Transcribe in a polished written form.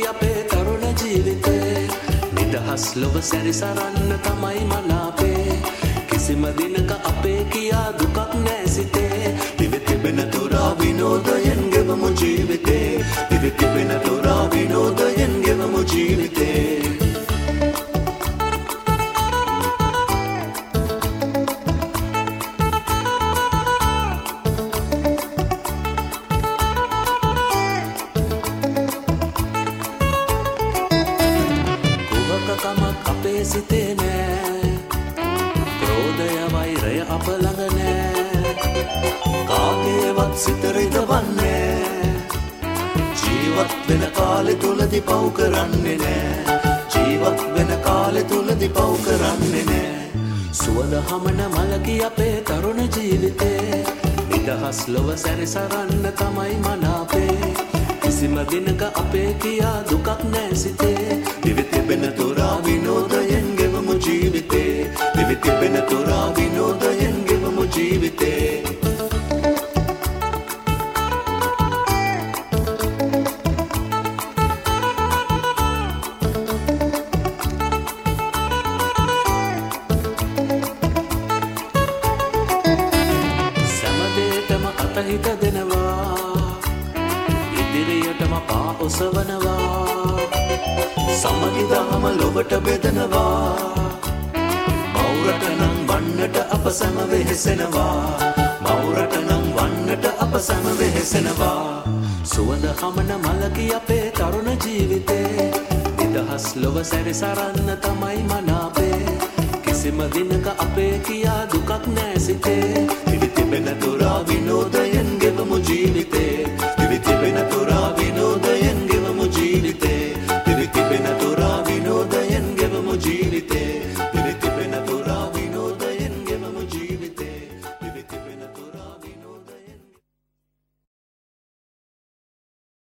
මලකි අපේ තරුණ ජීවිතේ නිදහස් ලොව සැරිසරන්න තමයි මනාපේ කිසිම දිනක අපේ කියා දුකක් නෑ සිතේ දිවි තිබෙන තුරා විනෝදයෙන් ගෙවමු ජීවිතේ දිවි තිබෙන තුරා විනෝදයෙන් ගෙවමු ජීවිතේ අපේ සිතේ නෑ ක්‍රෝධය වෛරය අප ළඟ නෑ කාගේවත් සිත රිදවන්නේ ජීවත් වෙන කාලෙ තුලදී පව් කරන්නේ නෑ ජීවත් වෙන කාලෙ තුලදී පව් කරන්නේ නෑ සුවඳ හමන මලකි අපේ තරුණ ජීවිතේ නිදහස් ලොව සැරිසරන්න තමයි මනාපේ කිසිම දිනක අපේ කියා දුකක් නෑ සිතේ දිවි තිබෙන තුරා විනෝදයෙන් ගෙවමු ජීවිතේ දිවි තිබෙන තුරා විනෝදයෙන් ගෙවමු ජීවිතේ සමදේටම අතහිත දෙනවා ඉදිරියටම පා ඔසවනවා සමගි දහම ලොවට බෙදනවා මවුරට නම් වන්නට අප සැම වෙහෙසෙනවා මවුරට නම් වන්නට අප සැම වෙහෙසෙනවා සුවඳ හමන මලකි අපේ තරුණ ජීවිතේ නිදහස් ලොව සැරිසරන්න තමයි මනාපේ කිසිම දිනක අපේ කියා දුකක් නෑ සිතේ දිවි තිබෙන තුරා විනෝදය